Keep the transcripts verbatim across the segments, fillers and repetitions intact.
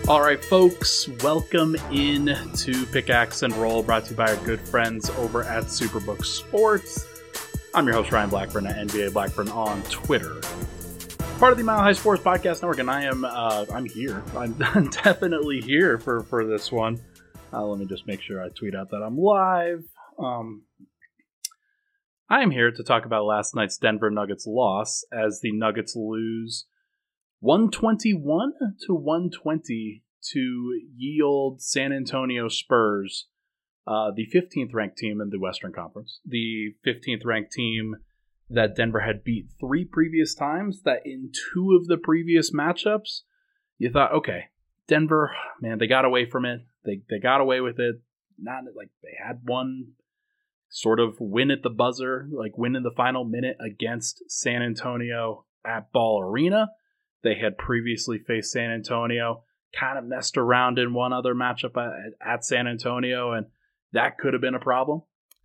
All right, folks, welcome in to Pickaxe and Roll, brought to you by our good friends over at Superbook Sports. I'm your host, Ryan Blackburn at N B A Blackburn on Twitter. Part of the Mile High Sports Podcast Network, and I am uh, I'm here. I'm definitely here for, for this one. Uh, let me just make sure I tweet out that I'm live. Um, I am here to talk about last night's Denver Nuggets loss as the Nuggets lose one twenty-one to one twenty to ye olde San Antonio Spurs, uh, the fifteenth ranked team in the Western Conference. The fifteenth ranked team that Denver had beat three previous times, that in two of the previous matchups, you thought, okay, Denver, man, they got away from it. They they got away with it. Not like they had one sort of win at the buzzer, like win in the final minute against San Antonio at Ball Arena. They had previously faced San Antonio, kind of messed around in one other matchup at, at San Antonio, and that could have been a problem.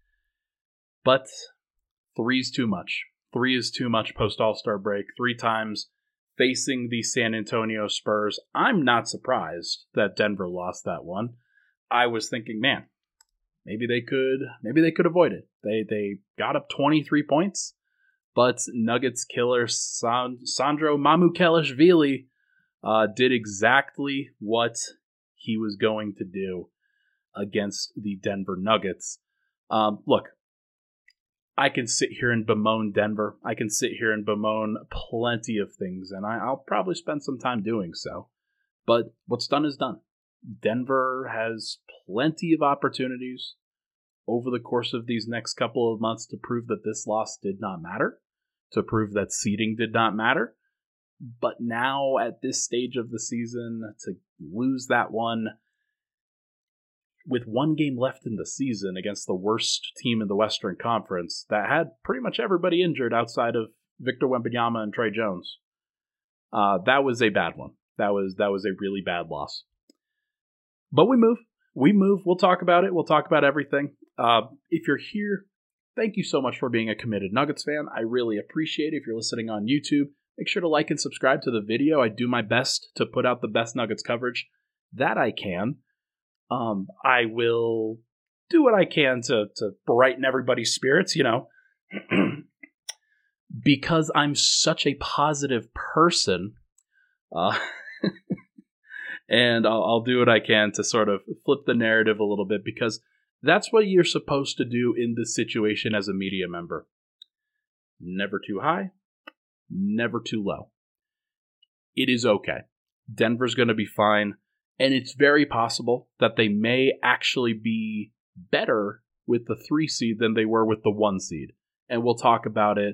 But three's too much. Three is too much post All-Star break. Three times facing the San Antonio Spurs. I'm not surprised that Denver lost that one. I was thinking, man, maybe they could, maybe they could avoid it. They they got up twenty-three points, but Nuggets killer San, Sandro Mamukelashvili uh, did exactly what he was going to do against the Denver Nuggets. Um, look, I can sit here and bemoan Denver. I can sit here and bemoan plenty of things, and I, I'll probably spend some time doing so. But what's done is done. Denver has plenty of opportunities over the course of these next couple of months to prove that this loss did not matter, to prove that seeding did not matter. But now, at this stage of the season, to lose that one with one game left in the season against the worst team in the Western Conference that had pretty much everybody injured outside of Victor Wembanyama and Trey Jones, uh, that was a bad one. That was that was a really bad loss. But we move. We move. We'll talk about it. We'll talk about everything. Uh, if you're here, thank you so much for being a committed Nuggets fan. I really appreciate it. If you're listening on YouTube, make sure to like and subscribe to the video. I do my best to put out the best Nuggets coverage that I can. Um, I will do what I can to, to brighten everybody's spirits, you know, because I'm such a positive person. Uh, and I'll, I'll do what I can to sort of flip the narrative a little bit, because that's what you're supposed to do in this situation as a media member. Never too high, never too low. It is okay. Denver's going to be fine. And it's very possible that they may actually be better with the three seed than they were with the one seed. And we'll talk about it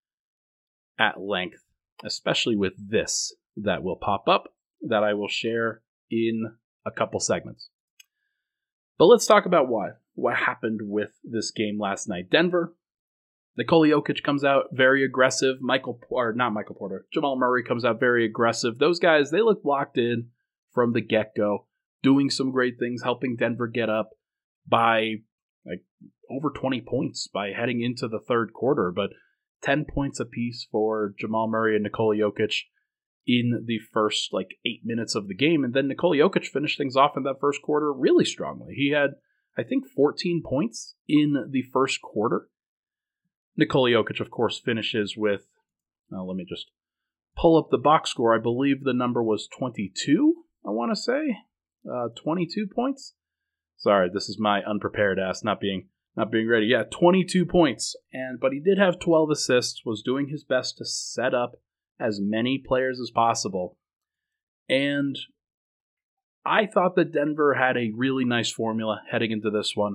at length, especially with this that will pop up that I will share in a couple segments. But let's talk about why. What happened with this game last night. Denver, Nikola Jokic comes out very aggressive. Michael, or not Michael Porter, Jamal Murray comes out very aggressive. Those guys, they look locked in from the get-go, doing some great things, helping Denver get up by like over twenty points by heading into the third quarter. But ten points apiece for Jamal Murray and Nikola Jokic in the first like eight minutes of the game. And then Nikola Jokic finished things off in that first quarter really strongly. He had, I think, fourteen points in the first quarter. Nikola Jokic, of course, finishes with, uh, let me just pull up the box score. I believe the number was twenty-two. I want to say uh, twenty-two points. Sorry, this is my unprepared ass not being not being ready. Yeah, twenty-two points, and but he did have twelve assists. Was doing his best to set up as many players as possible, and I thought that Denver had a really nice formula heading into this one.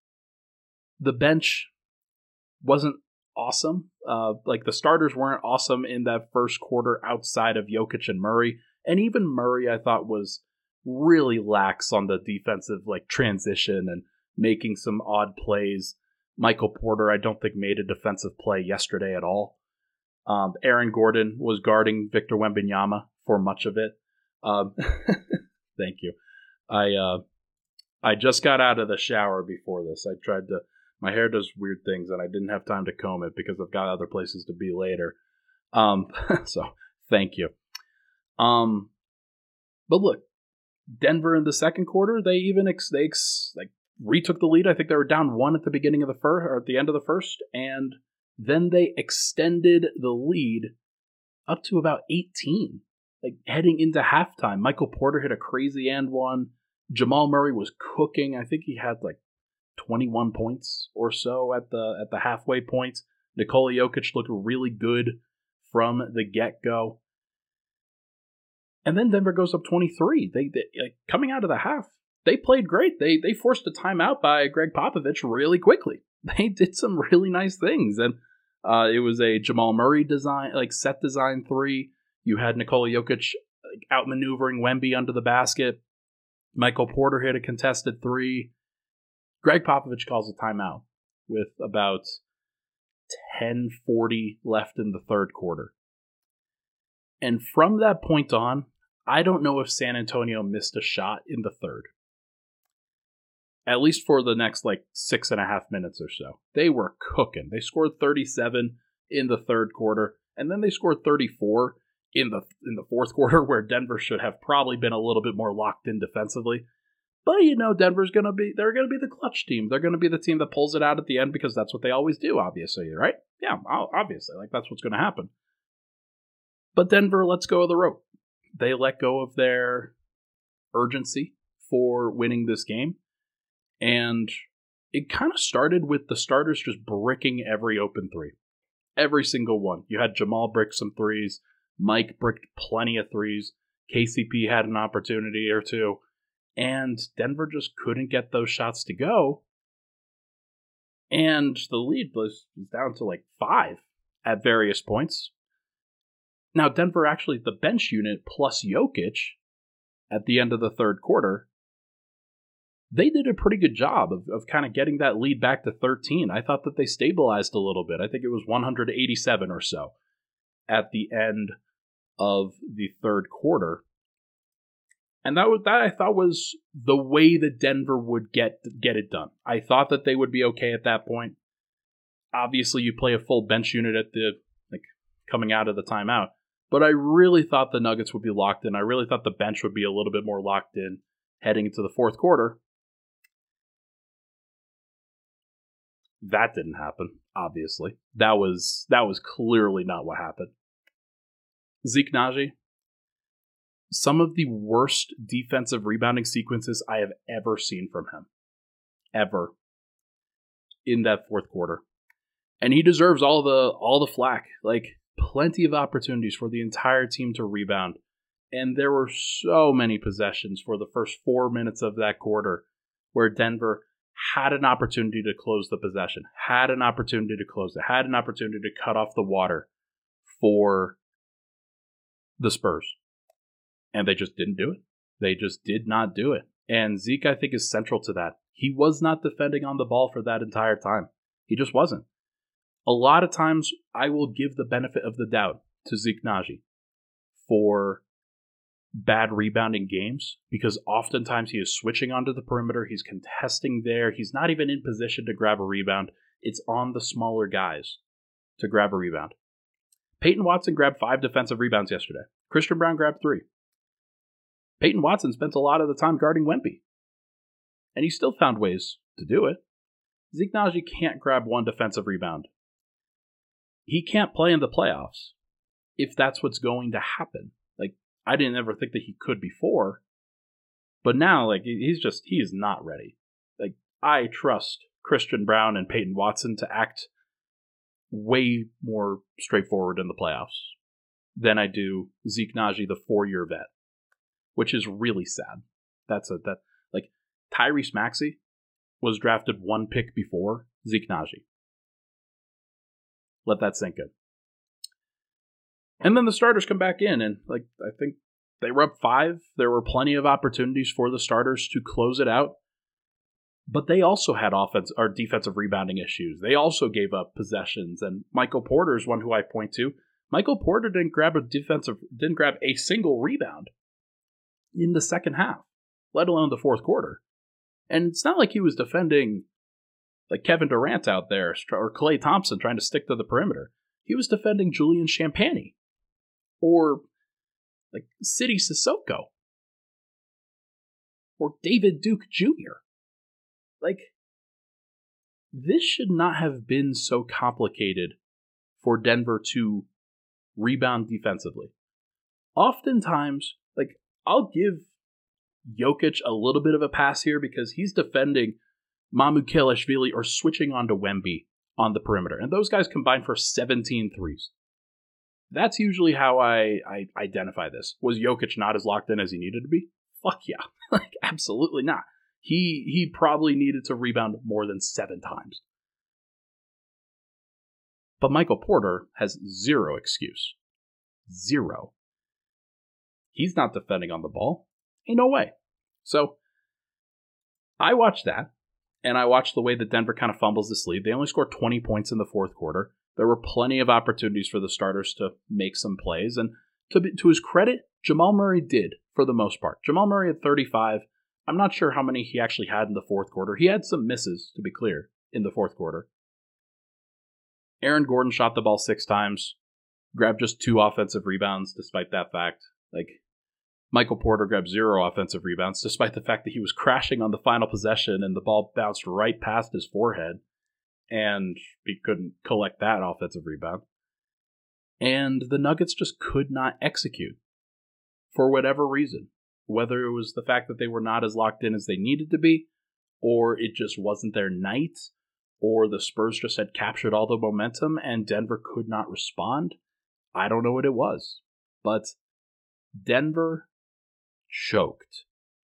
The bench wasn't awesome. Uh, like the starters weren't awesome in that first quarter outside of Jokic and Murray. And even Murray, I thought, was really lax on the defensive like transition and making some odd plays. Michael Porter, I don't think, made a defensive play yesterday at all. Um, Aaron Gordon was guarding Victor Wembanyama for much of it. Um, thank you. I uh, I just got out of the shower before this. I tried to. My hair does weird things, and I didn't have time to comb it because I've got other places to be later. Um, so thank you. Um, but look, Denver in the second quarter, they even ex- they ex- like retook the lead. I think they were down one at the beginning of the first or at the end of the first, and then they extended the lead up to about eighteen. Like heading into halftime, Michael Porter hit a crazy and one. Jamal Murray was cooking. I think he had like twenty-one points or so at the at the halfway point. Nikola Jokic looked really good from the get-go. And then Denver goes up twenty-three. They, they like, coming out of the half, they played great. They they forced a timeout by Greg Popovich really quickly. They did some really nice things, and uh, it was a Jamal Murray design, like set design three. You had Nikola Jokic like, outmaneuvering Wemby under the basket. Michael Porter hit a contested three. Greg Popovich calls a timeout with about ten forty left in the third quarter. And from that point on, I don't know if San Antonio missed a shot in the third. At least for the next like six and a half minutes or so. They were cooking. They scored thirty-seven in the third quarter, and then they scored thirty-four in the in the fourth quarter, where Denver should have probably been a little bit more locked in defensively. But you know, Denver's gonna be they're gonna be the clutch team. They're gonna be the team that pulls it out at the end because that's what they always do, obviously, right? Yeah, obviously, like that's what's gonna happen. But Denver lets go of the rope. They let go of their urgency for winning this game. And it kind of started with the starters just bricking every open three. Every single one. You had Jamal brick some threes. Mike bricked plenty of threes. K C P had an opportunity or two. And Denver just couldn't get those shots to go. And the lead was down to like five at various points. Now, Denver actually, the bench unit plus Jokic at the end of the third quarter, they did a pretty good job of, of kind of getting that lead back to thirteen. I thought that they stabilized a little bit. I think it was one hundred eighty-seven or so at the end of the third quarter. And that was, that I thought was the way that Denver would get get it done. I thought that they would be okay at that point. Obviously, you play a full bench unit at the like coming out of the timeout. But I really thought the Nuggets would be locked in. I really thought the bench would be a little bit more locked in heading into the fourth quarter. That didn't happen, obviously. That was that was clearly not what happened. Zeke Nnaji, some of the worst defensive rebounding sequences I have ever seen from him. Ever. In that fourth quarter. And he deserves all the all the flack. Like, plenty of opportunities for the entire team to rebound. And there were so many possessions for the first four minutes of that quarter where Denver had an opportunity to close the possession, had an opportunity to close it, had an opportunity to cut off the water for the Spurs. And they just didn't do it. They just did not do it. And Zeke, I think, is central to that. He was not defending on the ball for that entire time. He just wasn't. A lot of times, I will give the benefit of the doubt to Zeke Nnaji for bad rebounding games, because oftentimes he is switching onto the perimeter, he's contesting there, he's not even in position to grab a rebound. It's on the smaller guys to grab a rebound. Peyton Watson grabbed five defensive rebounds yesterday. Christian Braun grabbed three. Peyton Watson spent a lot of the time guarding Wemby, and he still found ways to do it. Zeke Nnaji can't grab one defensive rebound. He can't play in the playoffs if that's what's going to happen. Like, I didn't ever think that he could before, but now, like, he's just, he is not ready. Like, I trust Christian Braun and Peyton Watson to act way more straightforward in the playoffs than I do Zeke Nnaji, the four-year vet, which is really sad. That's a, that, like, Tyrese Maxey was drafted one pick before Zeke Nnaji. Let that sink in. And then the starters come back in, and like I think they were up five. There were plenty of opportunities for the starters to close it out. But they also had offense or defensive rebounding issues. They also gave up possessions. And Michael Porter is one who I point to. Michael Porter didn't grab a defensive didn't grab a single rebound in the second half, let alone the fourth quarter. And it's not like he was defending like Kevin Durant out there, or Klay Thompson trying to stick to the perimeter. He was defending Julian Champagnie, or like City Sissoko. or David Duke Junior Like, this should not have been so complicated for Denver to rebound defensively. Oftentimes, like, I'll give Jokic a little bit of a pass here because he's defending Mamukelashvili or switching onto Wemby on the perimeter. And those guys combined for seventeen threes. That's usually how I, I identify this. Was Jokic not as locked in as he needed to be? Fuck yeah. Like, absolutely not. He he probably needed to rebound more than seven times. But Michael Porter has zero excuse. Zero. He's not defending on the ball. Ain't no way. So, I watched that, and I watched the way that Denver kind of fumbles this lead. They only scored twenty points in the fourth quarter. There were plenty of opportunities for the starters to make some plays, and to, be, to his credit, Jamal Murray did, for the most part. Jamal Murray had thirty-five. I'm not sure how many he actually had in the fourth quarter. He had some misses, to be clear, in the fourth quarter. Aaron Gordon shot the ball six times, grabbed just two offensive rebounds, despite that fact. Like, Michael Porter grabbed zero offensive rebounds, despite the fact that he was crashing on the final possession and the ball bounced right past his forehead, and he couldn't collect that offensive rebound. And the Nuggets just could not execute, for whatever reason. Whether it was the fact that they were not as locked in as they needed to be, or it just wasn't their night, or the Spurs just had captured all the momentum and Denver could not respond. I don't know what it was. But Denver choked.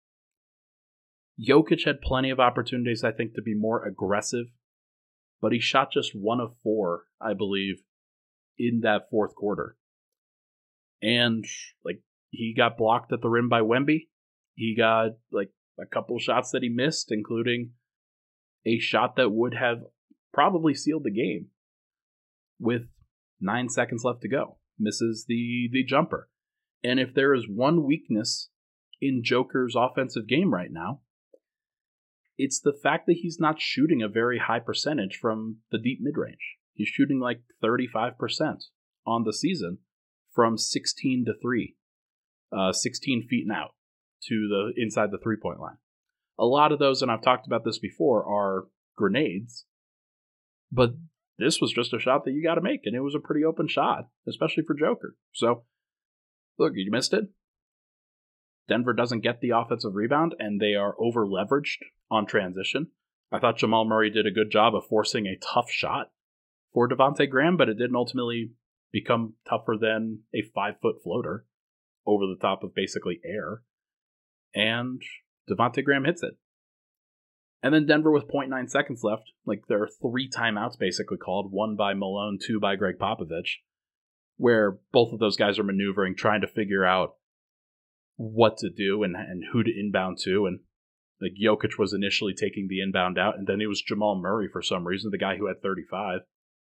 Jokic had plenty of opportunities, I think, to be more aggressive, but he shot just one of four, I believe, in that fourth quarter. And, like, he got blocked at the rim by Wemby. He got, like, a couple shots that he missed, including a shot that would have probably sealed the game with nine seconds left to go. Misses the, the jumper. And if there is one weakness in Joker's offensive game right now, it's the fact that he's not shooting a very high percentage from the deep mid-range. He's shooting like thirty-five percent on the season from sixteen to three. Uh, sixteen feet and out to the inside the three-point line. A lot of those, and I've talked about this before, are grenades. But this was just a shot that you got to make, and it was a pretty open shot, especially for Joker. So, look, you missed it. Denver doesn't get the offensive rebound, and they are over-leveraged on transition. I thought Jamal Murray did a good job of forcing a tough shot for Devontae Graham, but it didn't ultimately become tougher than a five-foot floater over the top of basically air. And Devontae Graham hits it. And then Denver with zero point nine seconds left. Like, there are three timeouts basically called. One by Malone, two by Greg Popovich. Where both of those guys are maneuvering, trying to figure out what to do and, and who to inbound to. And like Jokic was initially taking the inbound out. And then it was Jamal Murray for some reason, the guy who had thirty-five.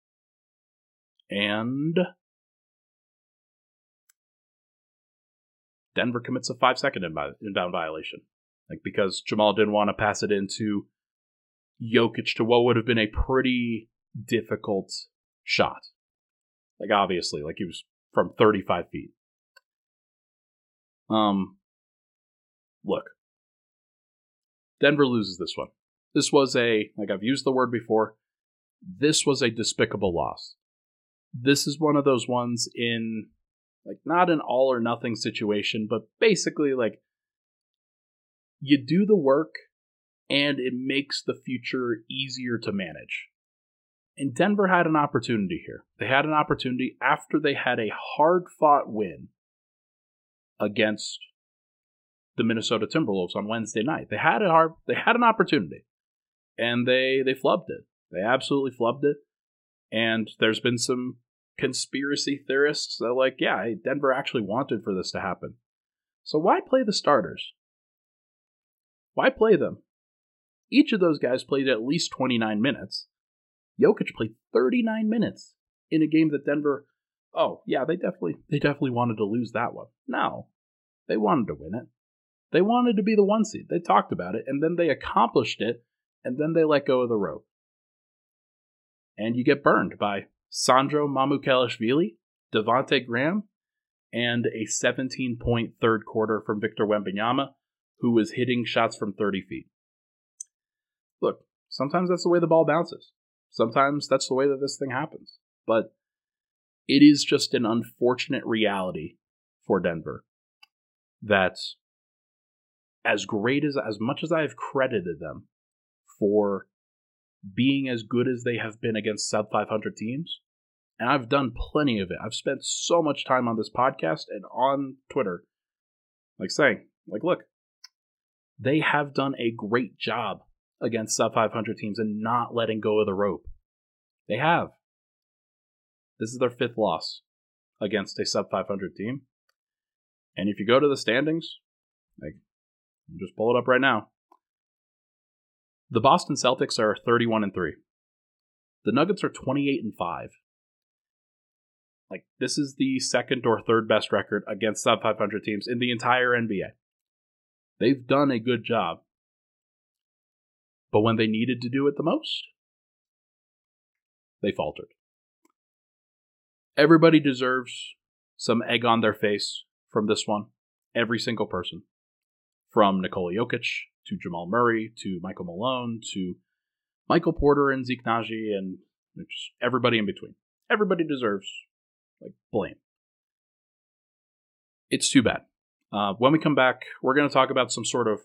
And Denver commits a five-second inbound violation. Like, because Jamal didn't want to pass it into Jokic to what would have been a pretty difficult shot. Like, obviously, like he was from thirty-five feet. Um, look. Denver loses this one. This was a, like I've used the word before, this was a despicable loss. This is one of those ones in, like, not an all or nothing situation, but basically, like, you do the work and it makes the future easier to manage. And Denver had an opportunity here. They had an opportunity after they had a hard-fought win against the Minnesota Timberwolves on Wednesday night. They had a hard, they had an opportunity, and they they flubbed it. They absolutely flubbed it. And there's been some conspiracy theorists that are like, yeah, Denver actually wanted for this to happen. So why play the starters? Why play them? Each of those guys played at least twenty-nine minutes. Jokic played thirty-nine minutes in a game that Denver, oh, yeah, they definitely they definitely wanted to lose that one. No, they wanted to win it. They wanted to be the one seed. They talked about it, and then they accomplished it, and then they let go of the rope. And you get burned by Sandro Mamukelashvili, Devontae Graham, and a seventeen-point third quarter from Victor Wembanyama, who was hitting shots from thirty feet. Look, sometimes that's the way the ball bounces. Sometimes that's the way that this thing happens. But it is just an unfortunate reality for Denver that as great as, as much as I have credited them for being as good as they have been against sub five hundred teams, and I've done plenty of it. I've spent so much time on this podcast and on Twitter, like saying, like, look, they have done a great job against sub five hundred teams and not letting go of the rope. They have. This is their fifth loss against a sub five hundred team. And if you go to the standings, like, just pull it up right now. The Boston Celtics are thirty-one and three. The Nuggets are twenty-eight and five. Like, this is the second or third best record against sub five hundred teams in the entire N B A. They've done a good job. But when they needed to do it the most, they faltered. Everybody deserves some egg on their face from this one. Every single person. From Nikola Jokic to Jamal Murray to Michael Malone to Michael Porter and Zeke Naji and just everybody in between. Everybody deserves like blame. It's too bad. Uh, when we come back, we're going to talk about some sort of,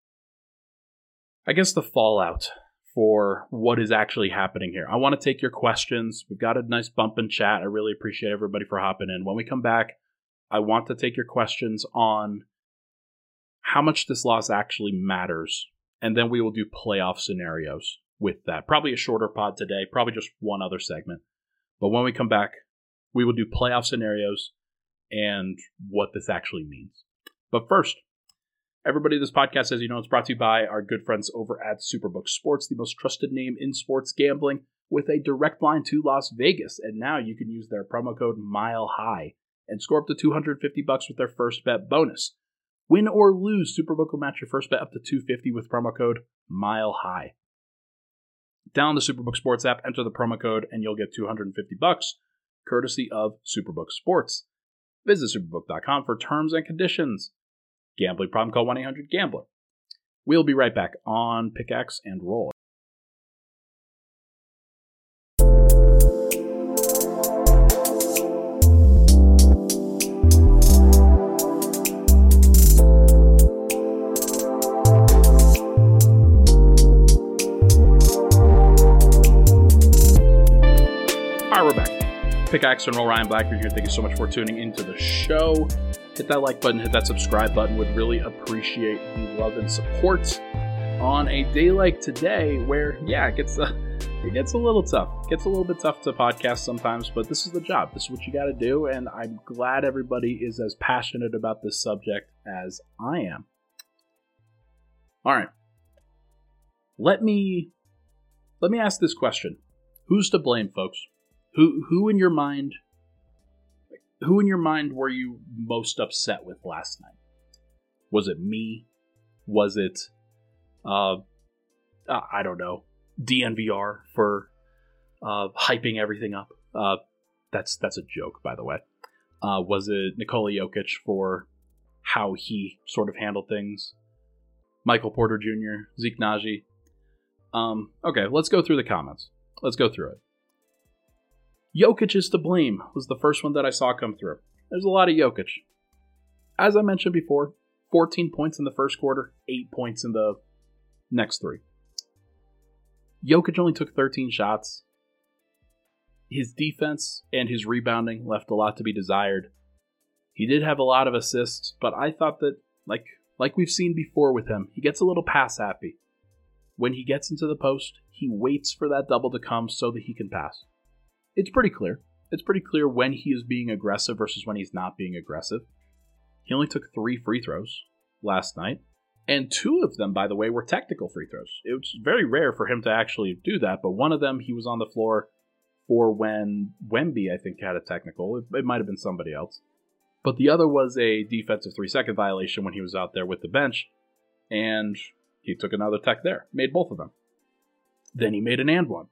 I guess, the fallout for what is actually happening here. I want to take your questions. We've got a nice bump in chat. I really appreciate everybody for hopping in. When we come back, I want to take your questions on how much this loss actually matters, and then we will do playoff scenarios with that. Probably a shorter pod today, probably just one other segment. But when we come back, we will do playoff scenarios and what this actually means. But first, everybody, this podcast, as you know, it's brought to you by our good friends over at Superbook Sports, the most trusted name in sports gambling, with a direct line to Las Vegas. And now you can use their promo code MILEHIGH and score up to two hundred fifty bucks with their first bet bonus. Win or lose, Superbook will match your first bet up to two hundred fifty with promo code MILEHIGH. Download the Superbook Sports app, enter the promo code, and you'll get two hundred fifty bucks, courtesy of Superbook Sports. Visit superbook dot com for terms and conditions. Gambling problem, call one eight hundred gambler. We'll be right back on Pickaxe and Roll. Pickaxe and Roll, Ryan Blackford here. Thank you so much for tuning into the show. Hit that like button, hit that subscribe button. Would really appreciate the love and support on a day like today where, yeah, it gets, uh, it gets a little tough. It gets a little bit tough to podcast sometimes, but this is the job. This is what you got to do, and I'm glad everybody is as passionate about this subject as I am. All right. Let me, let me ask this question. Who's to blame, folks? Who who in your mind who in your mind were you most upset with last night? Was it me? Was it uh I don't know, D N V R for uh hyping everything up? Uh that's that's a joke, by the way. Uh was it Nikola Jokic for how he sort of handled things? Michael Porter Junior, Zeke Naji. Um okay, let's go through the comments. Let's go through it. Jokic is to blame was the first one that I saw come through. There's a lot of Jokic. As I mentioned before, fourteen points in the first quarter, eight points in the next three. Jokic only took thirteen shots. His defense and his rebounding left a lot to be desired. He did have a lot of assists, but I thought that, like, like we've seen before with him, he gets a little pass happy. When he gets into the post, he waits for that double to come so that he can pass. It's pretty clear. It's pretty clear when he is being aggressive versus when he's not being aggressive. He only took three free throws last night, and two of them, by the way, were technical free throws. It was very rare for him to actually do that, but one of them he was on the floor for when Wemby, I think, had a technical. It, it might have been somebody else. But the other was a defensive three-second violation when he was out there with the bench, and he took another tech there. Made both of them. Then he made an and one.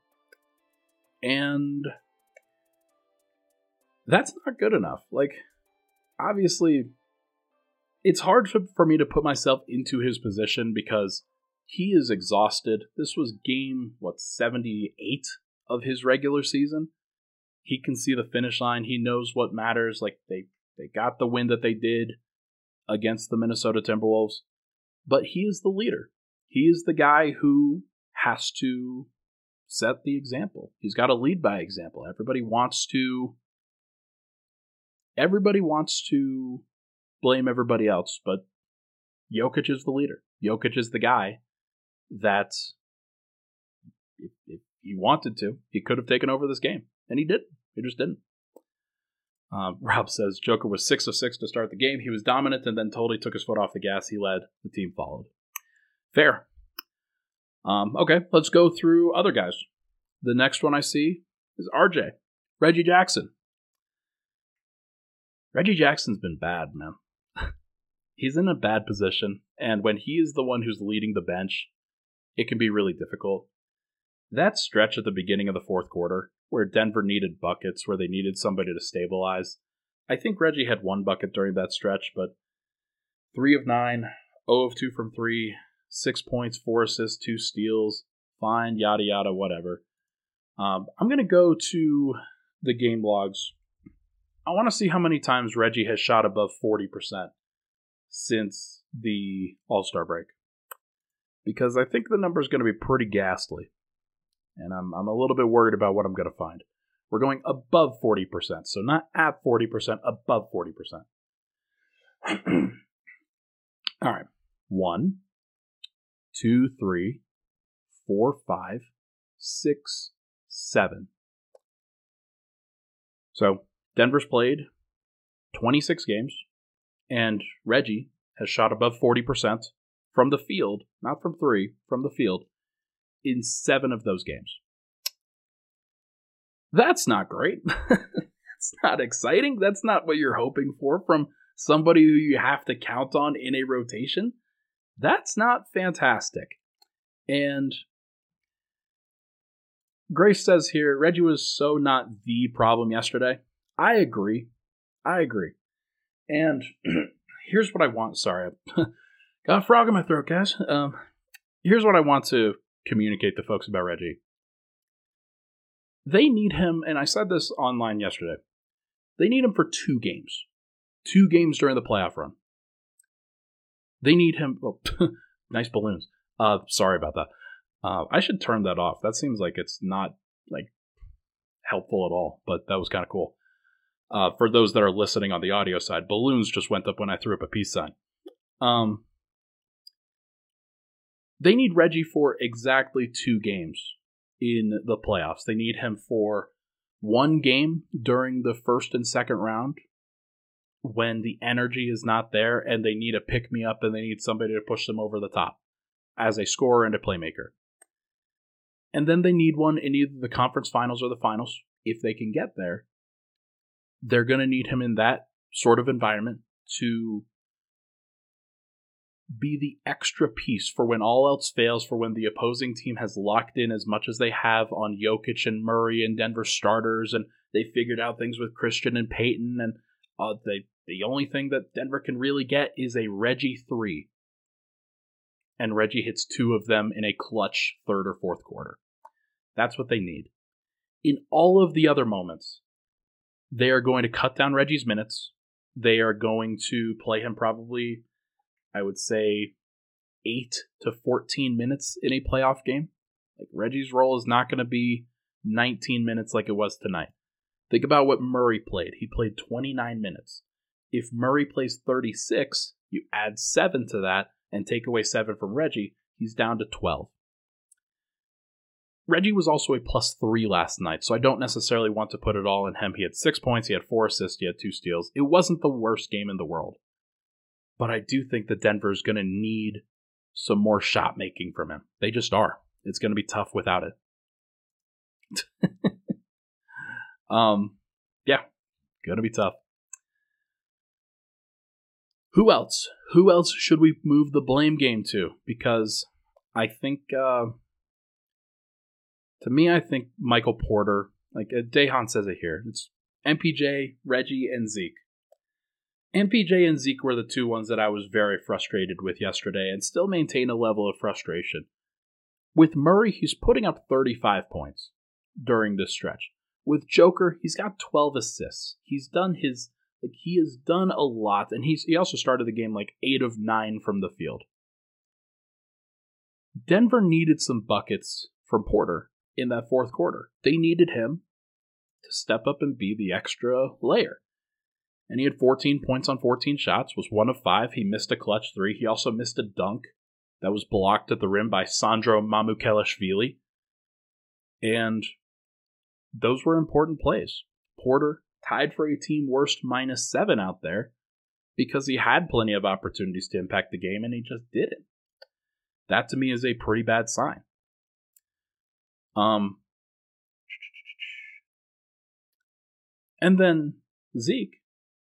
And that's not good enough. Like, obviously, it's hard for, for me to put myself into his position because he is exhausted. This was game, what, seventy-eight of his regular season. He can see the finish line. He knows what matters. Like, they, they got the win that they did against the Minnesota Timberwolves. But he is the leader. He is the guy who has to set the example. He's got to lead by example. Everybody wants to... Everybody wants to blame everybody else, but Jokic is the leader. Jokic is the guy that, if, if he wanted to, he could have taken over this game. And he didn't. He just didn't. Uh, Rob says, Joker was six of six to start the game. He was dominant and then totally took his foot off the gas. He led. The team followed. Fair. Um, okay, let's go through other guys. The next one I see is R J. Reggie Jackson. Reggie Jackson's been bad, man. He's in a bad position, and when he is the one who's leading the bench, it can be really difficult. That stretch at the beginning of the fourth quarter, where Denver needed buckets, where they needed somebody to stabilize, I think Reggie had one bucket during that stretch, but three of nine, zero of two from three, six points, four assists, two steals, fine, yada yada, whatever. Um, I'm going to go to the game logs. I want to see how many times Reggie has shot above forty percent since the All-Star break. Because I think the number is going to be pretty ghastly. And I'm I'm a little bit worried about what I'm going to find. We're going above forty percent. So not at forty percent, above forty percent. All right. One, two, three, four, five, six, seven. So Denver's played twenty-six games, and Reggie has shot above forty percent from the field, not from three, from the field, in seven of those games. That's not great. That's not exciting. That's not what you're hoping for from somebody who you have to count on in a rotation. That's not fantastic. And Grace says here, Reggie was so not the problem yesterday. I agree. I agree. And here's what I want. Sorry, I got a frog in my throat, guys. Um, here's what I want to communicate to folks about Reggie. They need him, and I said this online yesterday, they need him for two games. Two games during the playoff run. They need him... Oh, nice balloons. Uh, sorry about that. Uh, I should turn that off. That seems like it's not like helpful at all, but that was kind of cool. Uh, for those that are listening on the audio side, balloons just went up when I threw up a peace sign. Um, they need Reggie for exactly two games in the playoffs. They need him for one game during the first and second round when the energy is not there and they need a pick-me-up and they need somebody to push them over the top as a scorer and a playmaker. And then they need one in either the conference finals or the finals, if they can get there. They're going to need him in that sort of environment to be the extra piece for when all else fails, for when the opposing team has locked in as much as they have on Jokic and Murray and Denver starters, and they figured out things with Christian and Peyton, and uh, they, the only thing that Denver can really get is a Reggie three. And Reggie hits two of them in a clutch third or fourth quarter. That's what they need. In all of the other moments, they are going to cut down Reggie's minutes. They are going to play him probably, I would say, eight to fourteen minutes in a playoff game. Like Reggie's role is not going to be nineteen minutes like it was tonight. Think about what Murray played. He played twenty-nine minutes. If Murray plays thirty-six, you add seven to that and take away seven from Reggie, he's down to twelve. Reggie was also a plus three last night, so I don't necessarily want to put it all in him. He had six points, he had four assists, he had two steals. It wasn't the worst game in the world. But I do think that Denver's going to need some more shot making from him. They just are. It's going to be tough without it. um, yeah, going to be tough. Who else? Who else should we move the blame game to? Because I think... Uh, To me, I think Michael Porter, like uh, Dejan says it here, it's M P J, Reggie, and Zeke. M P J and Zeke were the two ones that I was very frustrated with yesterday and still maintain a level of frustration. With Murray, he's putting up thirty-five points during this stretch. With Joker, he's got twelve assists. He's done his, like, he has done a lot, and he's he also started the game like eight of nine from the field. Denver needed some buckets from Porter in that fourth quarter. They needed him to step up and be the extra layer. And he had fourteen points on fourteen shots, was one of five. He missed a clutch three. He also missed a dunk that was blocked at the rim by Sandro Mamukelashvili. And those were important plays. Porter tied for a team worst minus seven out there because he had plenty of opportunities to impact the game and he just didn't. That to me is a pretty bad sign. Um, and then Zeke.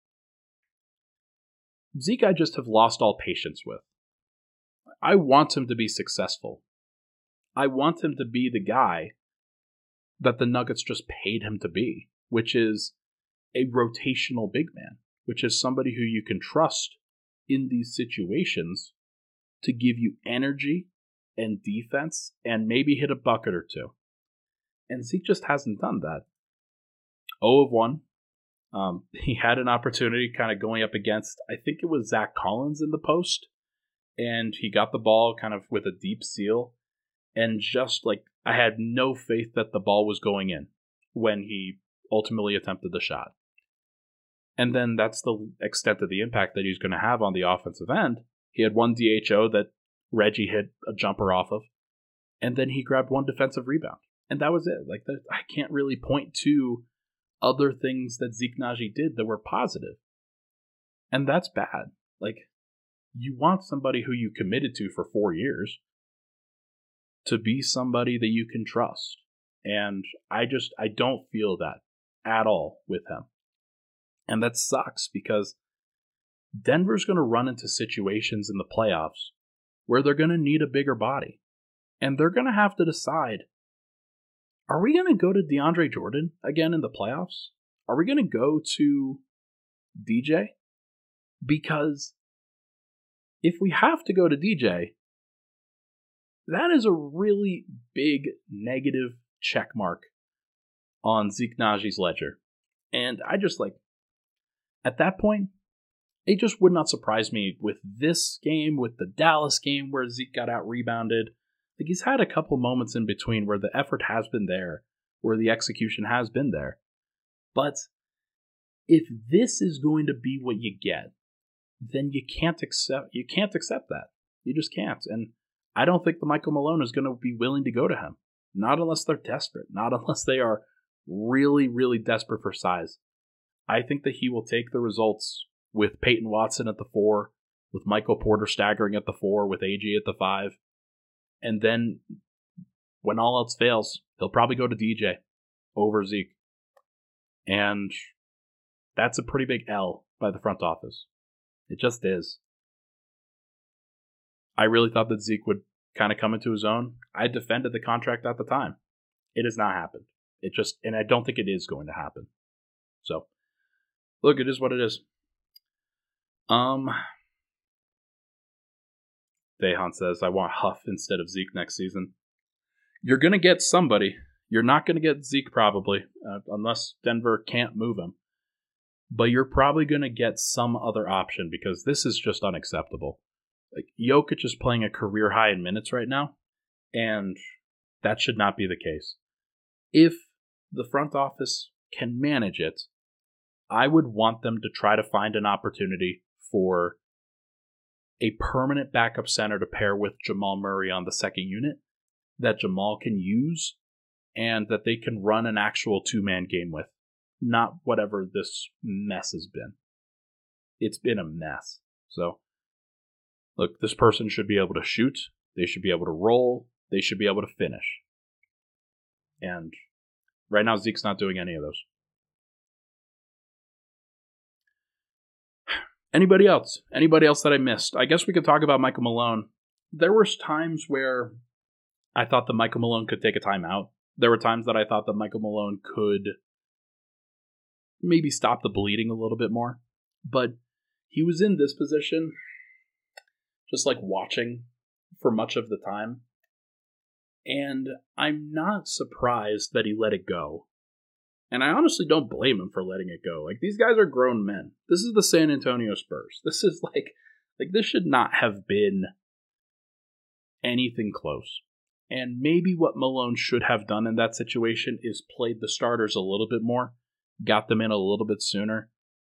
Zeke I just have lost all patience with. I want him to be successful. I want him to be the guy that the Nuggets just paid him to be, which is a rotational big man, which is somebody who you can trust in these situations to give you energy and defense and maybe hit a bucket or two. And Zeke just hasn't done that. zero of one. Um, he had an opportunity kind of going up against, I think it was Zach Collins in the post, and he got the ball kind of with a deep seal, and just like, I had no faith that the ball was going in when he ultimately attempted the shot. And then that's the extent of the impact that he's going to have on the offensive end. He had one D H O that Reggie hit a jumper off of, and then he grabbed one defensive rebound. And that was it. Like, that, I can't really point to other things that Zeke Nnaji did that were positive. And that's bad. Like, you want somebody who you committed to for four years to be somebody that you can trust. And I just, I don't feel that at all with him. And that sucks because Denver's going to run into situations in the playoffs where they're going to need a bigger body. And they're going to have to decide, are we going to go to DeAndre Jordan again in the playoffs? Are we going to go to D J? Because if we have to go to D J, that is a really big negative check mark on Zeke Nnaji's ledger. And I just like, at that point, it just would not surprise me with this game, with the Dallas game where Zeke got out rebounded. Like, he's had a couple moments in between where the effort has been there, where the execution has been there. But if this is going to be what you get, then you can't accept you can't accept that. You just can't. And I don't think the Michael Malone is going to be willing to go to him. Not unless they're desperate. Not unless they are really, really desperate for size. I think that he will take the results with Peyton Watson at the four, with Michael Porter staggering at the four, with A G at the five. And then, when all else fails, he'll probably go to D J over Zeke. And that's a pretty big L by the front office. It just is. I really thought that Zeke would kind of come into his own. I defended the contract at the time. It has not happened. It just, and I don't think it is going to happen. So, look, it is what it is. Um... Dehan says, I want Huff instead of Zeke next season. You're going to get somebody. You're not going to get Zeke probably, uh, unless Denver can't move him. But you're probably going to get some other option because this is just unacceptable. Like, Jokic is playing a career high in minutes right now, and that should not be the case. If the front office can manage it, I would want them to try to find an opportunity for a permanent backup center to pair with Jamal Murray on the second unit that Jamal can use and that they can run an actual two-man game with, not whatever this mess has been. It's been a mess. So, look, this person should be able to shoot, they should be able to roll, they should be able to finish. And right now, Zeke's not doing any of those. Anybody else? Anybody else that I missed? I guess we could talk about Michael Malone. There were times where I thought that Michael Malone could take a timeout. There were times that I thought that Michael Malone could maybe stop the bleeding a little bit more. But he was in this position just like watching for much of the time. And I'm not surprised that he let it go. And I honestly don't blame him for letting it go. Like, these guys are grown men. This is the San Antonio Spurs. This is like, like this should not have been anything close. And maybe what Malone should have done in that situation is played the starters a little bit more, got them in a little bit sooner.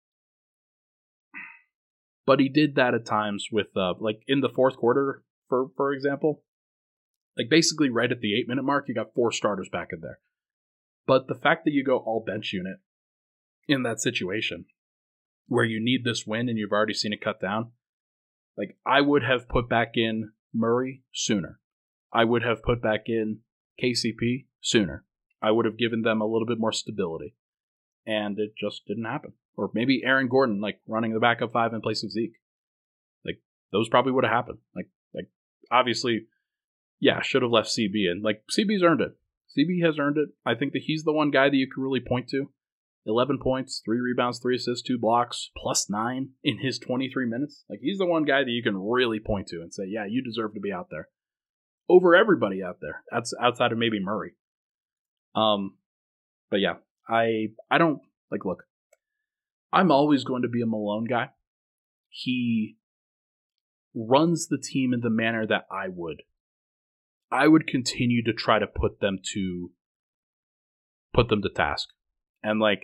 But he did that at times with, uh, like, in the fourth quarter, for, for example. Like, basically right at the eight-minute mark, you got four starters back in there. But the fact that you go all bench unit in that situation, where you need this win and you've already seen it cut down, like, I would have put back in Murray sooner. I would have put back in K C P sooner. I would have given them a little bit more stability. And it just didn't happen. Or maybe Aaron Gordon, like, running the backup five in place of Zeke. Like, those probably would have happened. Like, like obviously, yeah, should have left C B in. Like, C B's earned it. C B has earned it. I think that he's the one guy that you can really point to. eleven points, three rebounds, three assists, two blocks, plus nine in his twenty-three minutes. Like, he's the one guy that you can really point to and say, yeah, you deserve to be out there. Over everybody out there. That's outside of maybe Murray. Um, but yeah, I I don't, like, look, I'm always going to be a Malone guy. He runs the team in the manner that I would. I would continue to try to put them to put them to task. And, like,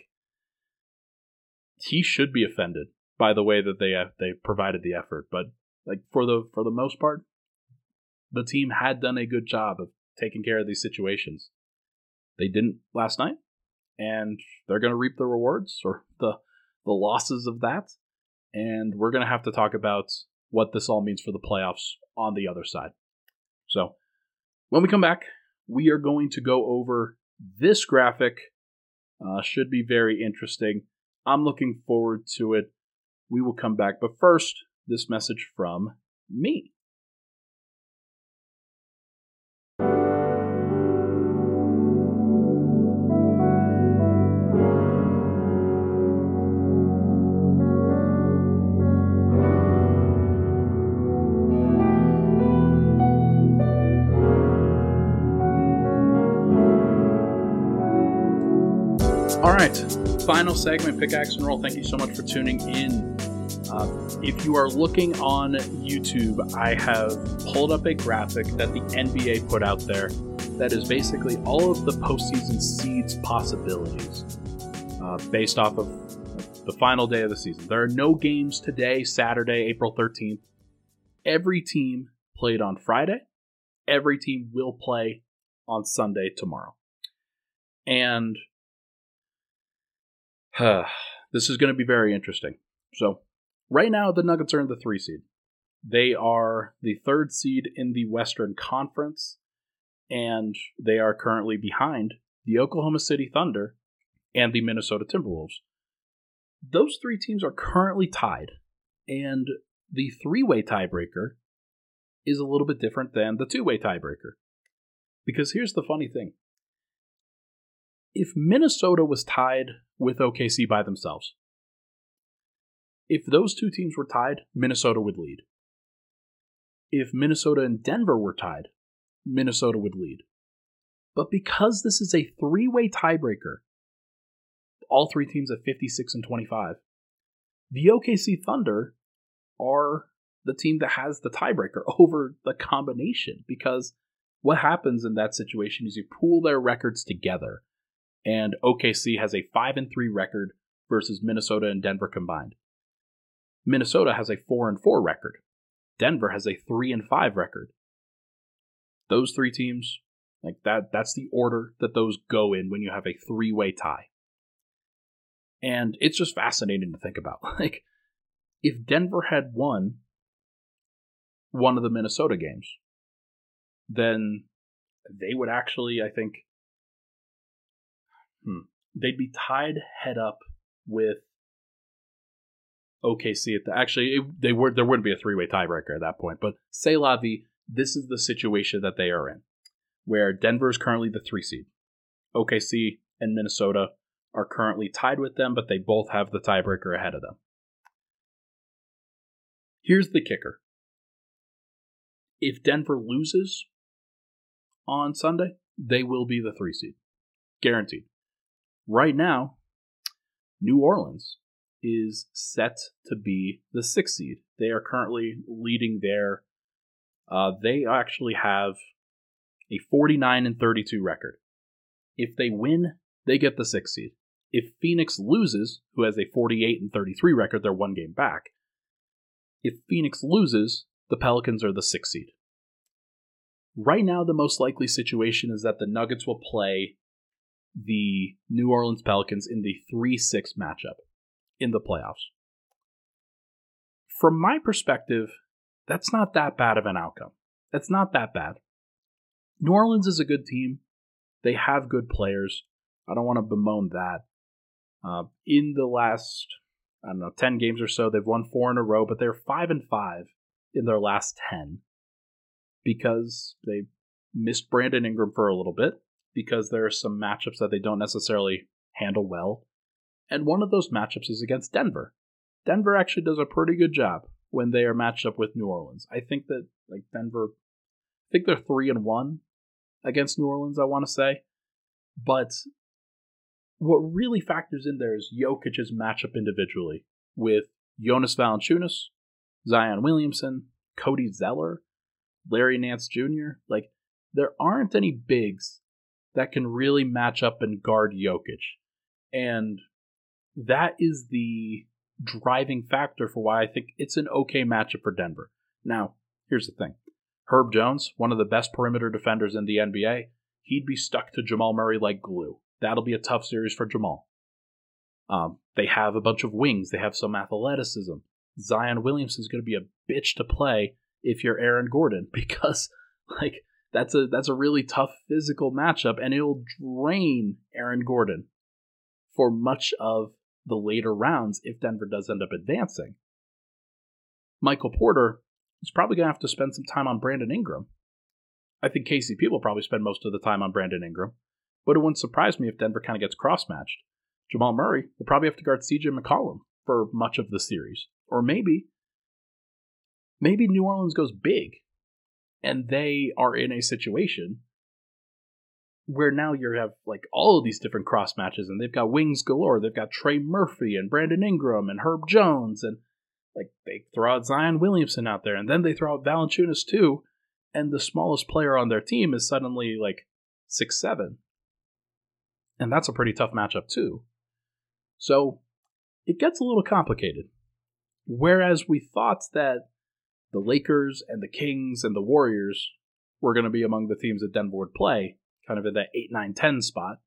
he should be offended by the way that they uh, they provided the effort, but, like, for the for the most part, the team had done a good job of taking care of these situations. They didn't last night, and they're going to reap the rewards or the the losses of that. And we're going to have to talk about what this all means for the playoffs on the other side. So, when we come back, we are going to go over this graphic. Uh, should be very interesting. I'm looking forward to it. We will come back. But first, this message from me. All right, final segment, Pickaxe and Roll. Thank you so much for tuning in. Uh, if you are looking on YouTube, I have pulled up a graphic that the N B A put out there that is basically all of the postseason seeds possibilities uh, based off of the final day of the season. There are no games today, Saturday, April thirteenth. Every team played on Friday. Every team will play on Sunday tomorrow. And Uh, this is going to be very interesting. So, right now, the Nuggets are in the three seed. They are the third seed in the Western Conference, and they are currently behind the Oklahoma City Thunder and the Minnesota Timberwolves. Those three teams are currently tied, and the three-way tiebreaker is a little bit different than the two-way tiebreaker. Because here's the funny thing. If Minnesota was tied with O K C by themselves, if those two teams were tied, Minnesota would lead. If Minnesota and Denver were tied, Minnesota would lead. But because this is a three-way tiebreaker, all three teams at fifty-six and twenty-five, the O K C Thunder are the team that has the tiebreaker over the combination. Because what happens in that situation is you pool their records together. And O K C has a five and three record versus Minnesota and Denver combined. Minnesota has a four and four record. Denver has a three and five record. Those three teams, like that, that's the order that those go in when you have a three-way tie. And it's just fascinating to think about. Like, if Denver had won one of the Minnesota games, then they would actually, I think, Hmm. they'd be tied head up with O K C. At the, actually, it, they were there wouldn't be a three-way tiebreaker at that point. But c'est la vie, this is the situation that they are in, where Denver is currently the three seed. O K C and Minnesota are currently tied with them, but they both have the tiebreaker ahead of them. Here's the kicker. If Denver loses on Sunday, they will be the three seed. Guaranteed. Right now, New Orleans is set to be the sixth seed. They are currently leading there. Uh, they actually have a forty-nine and thirty-two record. If they win, they get the sixth seed. If Phoenix loses, who has a forty-eight and thirty-three record, they're one game back. If Phoenix loses, the Pelicans are the sixth seed. Right now, the most likely situation is that the Nuggets will play the New Orleans Pelicans in the three six matchup in the playoffs. From my perspective, that's not that bad of an outcome. That's not that bad. New Orleans is a good team. They have good players. I don't want to bemoan that. Uh, in the last, I don't know, ten games or so, they've won four in a row, but they're five and five in their last ten because they missed Brandon Ingram for a little bit, because there are some matchups that they don't necessarily handle well. And one of those matchups is against Denver. Denver actually does a pretty good job when they are matched up with New Orleans. I think that like Denver, I think they're three and one against New Orleans, I want to say. But what really factors in there is Jokic's matchup individually with Jonas Valanciunas, Zion Williamson, Cody Zeller, Larry Nance Junior Like, there aren't any bigs that can really match up and guard Jokic. And that is the driving factor for why I think it's an okay matchup for Denver. Now, here's the thing. Herb Jones, one of the best perimeter defenders in the N B A, he'd be stuck to Jamal Murray like glue. That'll be a tough series for Jamal. Um, they have a bunch of wings. They have some athleticism. Zion Williamson is going to be a bitch to play if you're Aaron Gordon, because like that's a that's a really tough physical matchup, and it'll drain Aaron Gordon for much of the later rounds if Denver does end up advancing. Michael Porter is probably going to have to spend some time on Brandon Ingram. I think K C P will probably spend most of the time on Brandon Ingram, but it wouldn't surprise me if Denver kind of gets cross-matched. Jamal Murray will probably have to guard C J McCollum for much of the series. Or maybe, maybe New Orleans goes big, and they are in a situation where now you have like all of these different cross matches, and they've got wings galore. They've got Trey Murphy and Brandon Ingram and Herb Jones, and like they throw out Zion Williamson out there, and then they throw out Valanciunas too, and the smallest player on their team is suddenly like six seven, and that's a pretty tough matchup too. So it gets a little complicated. Whereas we thought that the Lakers and the Kings and the Warriors were going to be among the teams that Denver would play, kind of in that eight nine ten spot,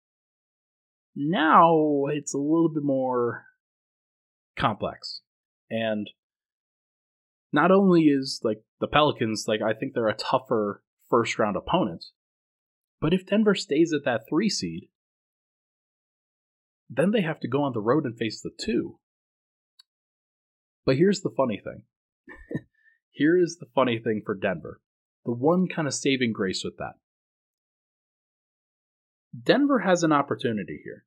now it's a little bit more complex. And not only is like the Pelicans, like I think they're a tougher first round opponent, but if Denver stays at that three seed, then they have to go on the road and face the two. But here's the funny thing. Here is the funny thing for Denver. The one kind of saving grace with that. Denver has an opportunity here.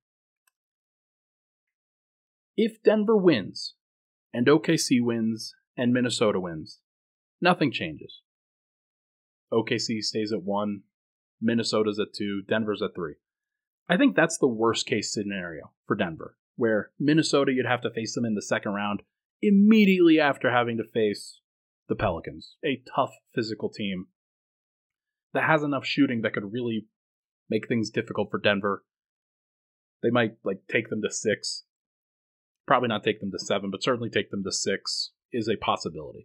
If Denver wins, and O K C wins, and Minnesota wins, nothing changes. O K C stays at one, Minnesota's at two, Denver's at three. I think that's the worst case scenario for Denver, where Minnesota, you'd have to face them in the second round immediately after having to face the Pelicans, a tough physical team that has enough shooting that could really make things difficult for Denver. They might like take them to six. Probably not take them to seven, but certainly take them to six is a possibility.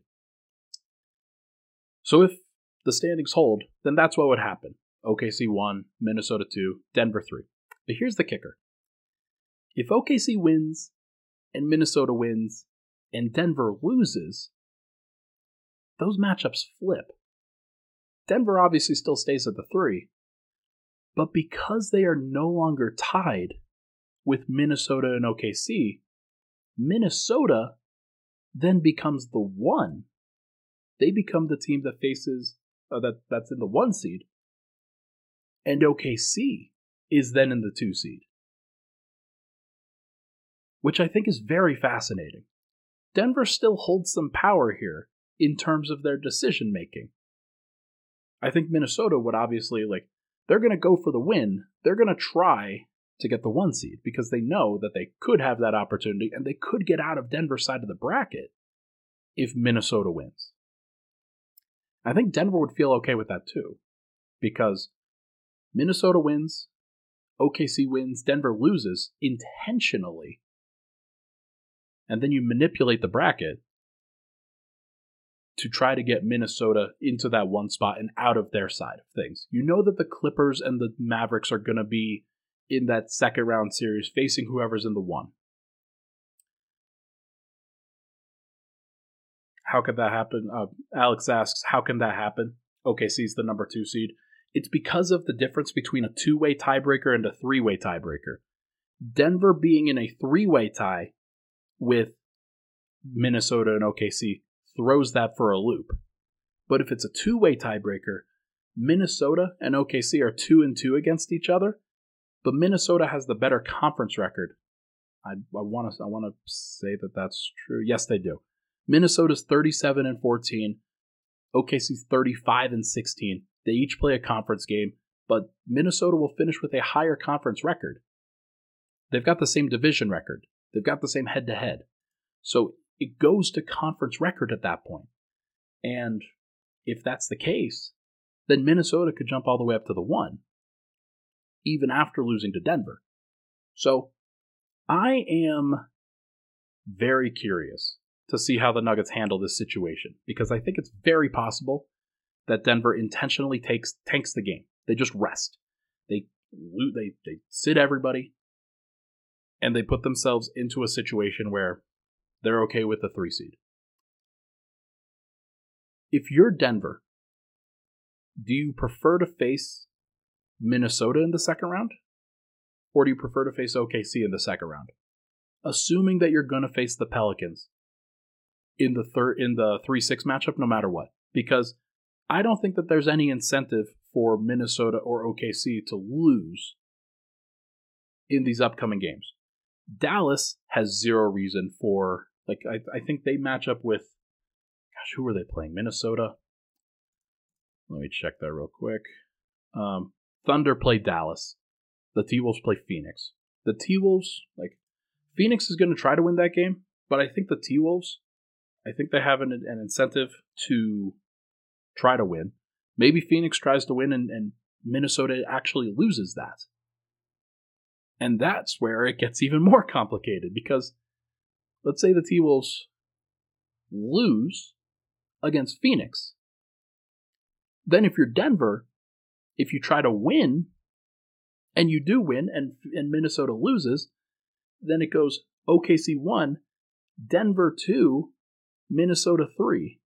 So if the standings hold, then that's what would happen. O K C one, Minnesota two, Denver three. But here's the kicker. If O K C wins, and Minnesota wins, and Denver loses, those matchups flip. Denver obviously still stays at the three, but because they are no longer tied with Minnesota and O K C, Minnesota then becomes the one. They become the team that faces, uh, that that's in the one seed, and O K C is then in the two seed, which I think is very fascinating. Denver still holds some power here in terms of their decision making. I think Minnesota would obviously, like, they're going to go for the win. They're going to try to get the one seed because they know that they could have that opportunity and they could get out of Denver's side of the bracket if Minnesota wins. I think Denver would feel okay with that too, because Minnesota wins, O K C wins, Denver loses intentionally, and then you manipulate the bracket to try to get Minnesota into that one spot and out of their side of things. You know that the Clippers and the Mavericks are going to be in that second round series facing whoever's in the one. How could that happen? Uh, Alex asks, how can that happen? O K C's the number two seed. It's because of the difference between a two-way tiebreaker and a three-way tiebreaker. Denver being in a three-way tie with Minnesota and O K C throws that for a loop. But if it's a two-way tiebreaker, Minnesota and O K C are two and two against each other, but Minnesota has the better conference record. I, I want to I want to say that that's true. Yes, they do. Minnesota's thirty-seven and fourteen, O K C's thirty-five and sixteen. They each play a conference game, but Minnesota will finish with a higher conference record. They've got the same division record. They've got the same head-to-head. So it goes to conference record at that point. And if that's the case, then Minnesota could jump all the way up to the one, even after losing to Denver. So I am very curious to see how the Nuggets handle this situation, because I think it's very possible that Denver intentionally takes tanks the game. They just rest. They they they sit everybody, and they put themselves into a situation where they're okay with the three seed. If you're Denver, do you prefer to face Minnesota in the second round? Or do you prefer to face O K C in the second round? Assuming that you're going to face the Pelicans in the third in the three six matchup no matter what. Because I don't think that there's any incentive for Minnesota or O K C to lose in these upcoming games. Dallas has zero reason for, like, I, I think they match up with, gosh, who are they playing? Minnesota? Let me check that real quick. Um, Thunder play Dallas. The T-Wolves play Phoenix. The T-Wolves, like, Phoenix is going to try to win that game, but I think the T-Wolves, I think they have an, an incentive to try to win. Maybe Phoenix tries to win and, and Minnesota actually loses that. And that's where it gets even more complicated, because let's say the T-Wolves lose against Phoenix. Then if you're Denver, if you try to win, and you do win, and, and Minnesota loses, then it goes O K C one, Denver two, Minnesota three.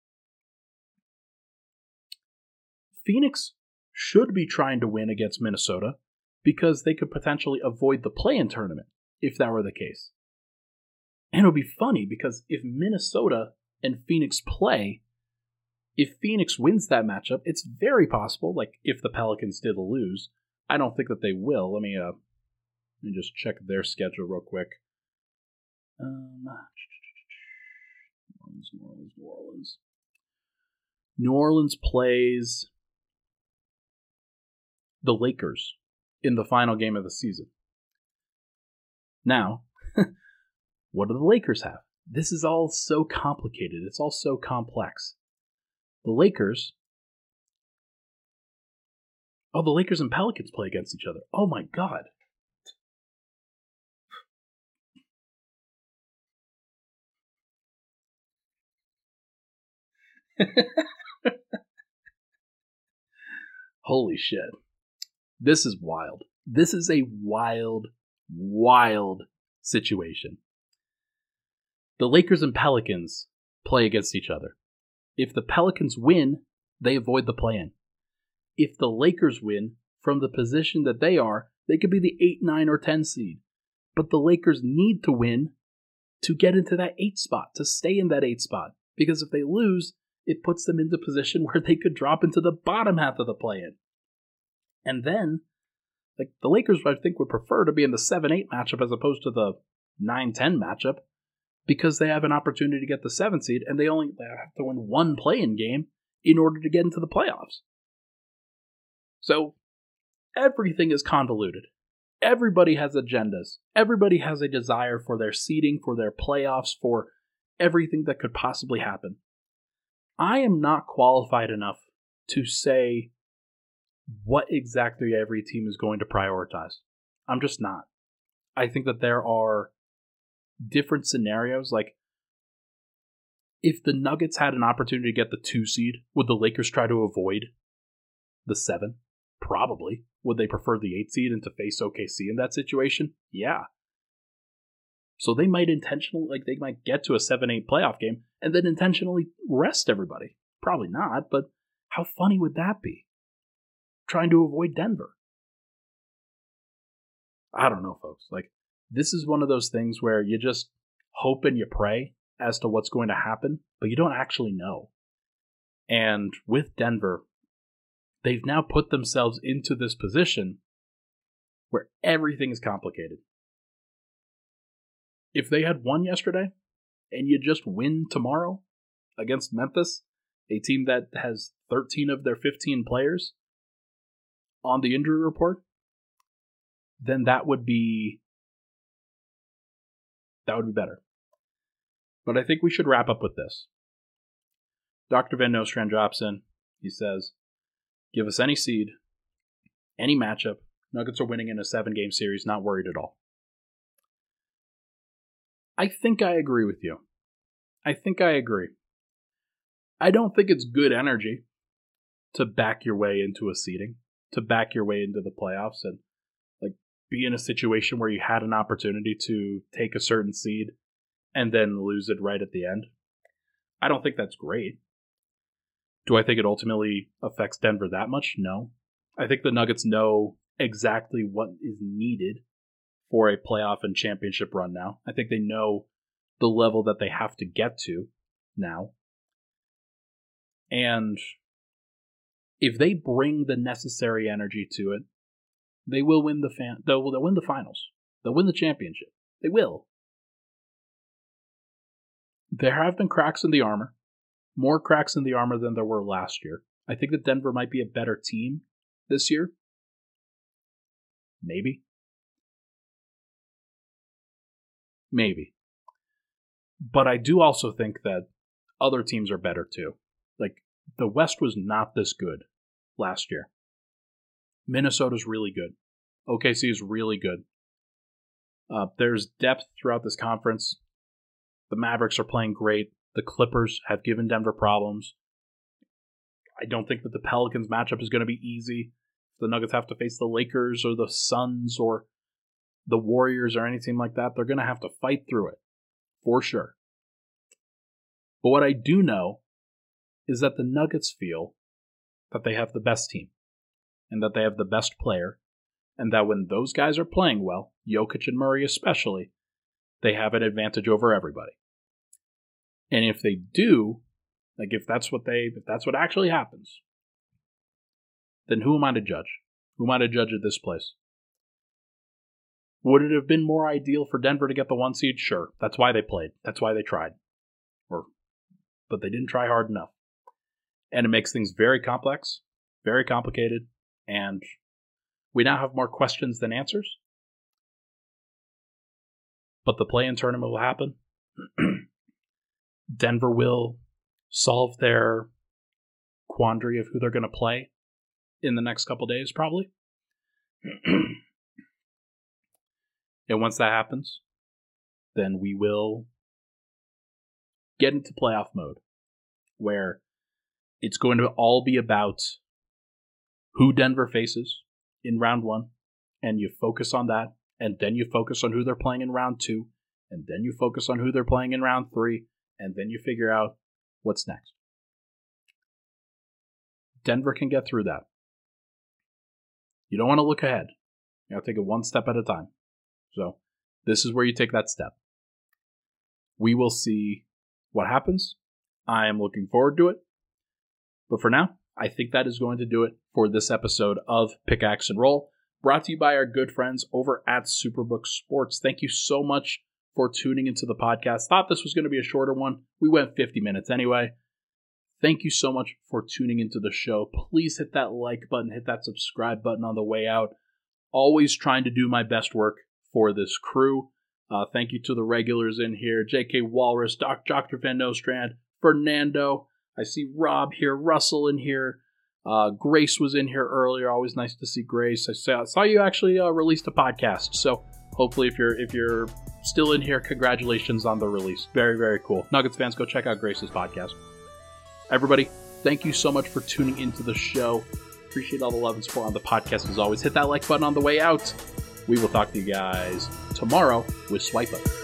Phoenix should be trying to win against Minnesota because they could potentially avoid the play-in tournament if that were the case. And it would be funny because if Minnesota and Phoenix play, if Phoenix wins that matchup, it's very possible, like if the Pelicans did lose, I don't think that they will. Let me uh, let me just check their schedule real quick. Um, New Orleans, New Orleans, New Orleans. New Orleans plays the Lakers in the final game of the season. Now, what do the Lakers have? This is all so complicated. It's all so complex. The Lakers... Oh, the Lakers and Pelicans play against each other. Oh my god. Holy shit. This is wild. This is a wild, wild situation. The Lakers and Pelicans play against each other. If the Pelicans win, they avoid the play-in. If the Lakers win, from the position that they are, they could be the eight, nine, or ten seed. But the Lakers need to win to get into that eight spot, to stay in that eight spot. Because if they lose, it puts them into a position where they could drop into the bottom half of the play-in. And then, like, the Lakers, I think, would prefer to be in the seven eight matchup as opposed to the nine ten matchup, because they have an opportunity to get the seventh seed, and they only have to win one play-in game in order to get into the playoffs. So everything is convoluted. Everybody has agendas. Everybody has a desire for their seeding, for their playoffs, for everything that could possibly happen. I am not qualified enough to say what exactly every team is going to prioritize. I'm just not. I think that there are different scenarios. Like, if the Nuggets had an opportunity to get the two seed, would the Lakers try to avoid the seven? Probably. Would they prefer the eight seed and to face O K C in that situation? Yeah. So they might intentionally, like, they might get to a seven eight playoff game and then intentionally rest everybody. Probably not, but how funny would that be? Trying to avoid Denver. I don't know, folks. Like, this is one of those things where you just hope and you pray as to what's going to happen, but you don't actually know. And with Denver, they've now put themselves into this position where everything is complicated. If they had won yesterday, and you just win tomorrow against Memphis, a team that has thirteen of their fifteen players on the injury report, then that would be that would be better. But I think we should wrap up with this. Doctor Van Nostrand drops in. He says, give us any seed, any matchup. Nuggets are winning in a seven-game series, not worried at all. I think I agree with you. I think I agree. I don't think it's good energy to back your way into a seeding, to back your way into the playoffs and like be in a situation where you had an opportunity to take a certain seed and then lose it right at the end. I don't think that's great. Do I think it ultimately affects Denver that much? No. I think the Nuggets know exactly what is needed for a playoff and championship run now. I think they know the level that they have to get to now. And if they bring the necessary energy to it, they will win the fan. They'll, they'll win the finals. They'll win the championship. They will. There have been cracks in the armor. More cracks in the armor than there were last year. I think that Denver might be a better team this year. Maybe. Maybe. But I do also think that other teams are better too. Like, the West was not this good last year. Minnesota's really good. O K C is really good. Uh, there's depth throughout this conference. The Mavericks are playing great. The Clippers have given Denver problems. I don't think that the Pelicans matchup is going to be easy. The Nuggets have to face the Lakers or the Suns or the Warriors or anything like that. They're going to have to fight through it, for sure. But what I do know is that the Nuggets feel that they have the best team and that they have the best player, and that when those guys are playing well, Jokic and Murray especially, they have an advantage over everybody. And if they do, like if that's what they, if that's what actually happens, then who am I to judge? Who am I to judge at this place? Would it have been more ideal for Denver to get the one seed? Sure. That's why they played. That's why they tried. Or, but they didn't try hard enough. And it makes things very complex, very complicated, and we now have more questions than answers. But the play-in tournament will happen. Denver will solve their quandary of who they're going to play in the next couple days, probably. And once that happens, then we will get into playoff mode, where it's going to all be about who Denver faces in round one, and you focus on that, and then you focus on who they're playing in round two, and then you focus on who they're playing in round three, and then you figure out what's next. Denver can get through that. You don't want to look ahead. You have to take it one step at a time. So this is where you take that step. We will see what happens. I am looking forward to it. But for now, I think that is going to do it for this episode of Pickaxe and Roll, brought to you by our good friends over at Superbook Sports. Thank you so much for tuning into the podcast. Thought this was going to be a shorter one. We went fifty minutes anyway. Thank you so much for tuning into the show. Please hit that like button, hit that subscribe button on the way out. Always trying to do my best work for this crew. Uh, thank you to the regulars in here. J K Walrus, Doc, Doctor Van Nostrand, Fernando. I see Rob here, Russell in here. Uh, Grace was in here earlier. Always nice to see Grace. I saw, saw you actually uh, released a podcast. So hopefully if you're if you're still in here, congratulations on the release. Very, very cool. Nuggets fans, go check out Grace's podcast. Everybody, thank you so much for tuning into the show. Appreciate all the love and support on the podcast as always. Hit that like button on the way out. We will talk to you guys tomorrow with Swipe Up.